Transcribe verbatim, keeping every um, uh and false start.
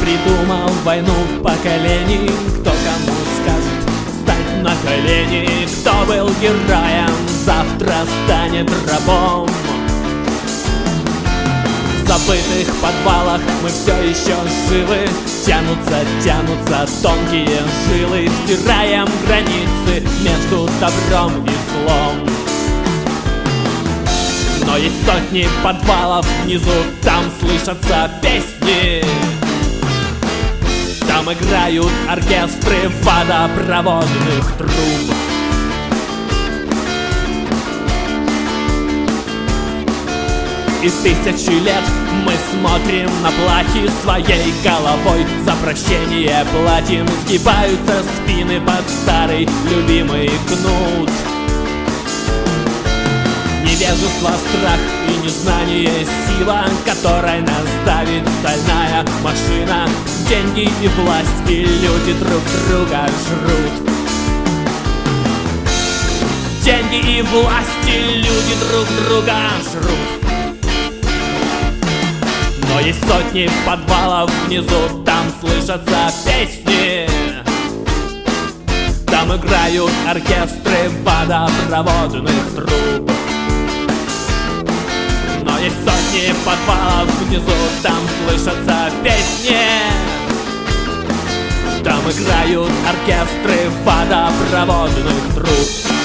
придумал войну поколений. Кто кому скажет встать на колени? Кто был героем, завтра станет рабом. В забытых подвалах мы все еще живы. Тянутся, тянутся тонкие жилы. Стираем границы между добром и злом. Но есть сотни подвалов внизу, там слышатся песни. Там играют оркестры водопроводных труб. И тысячи лет мы смотрим на плахи своей головой. За прощение платим, сгибаются спины под старый любимый кнут. Невежество, страх и незнание — сила, которой нас давит стальная машина. Деньги и власть, и люди друг друга жрут. Деньги и власть, и люди друг друга жрут. Но есть сотни подвалов внизу, там слышатся песни. Там играют оркестры водопроводных труб. Но есть сотни подвалов внизу, там слышатся песни. Там играют оркестры водопроводных труб.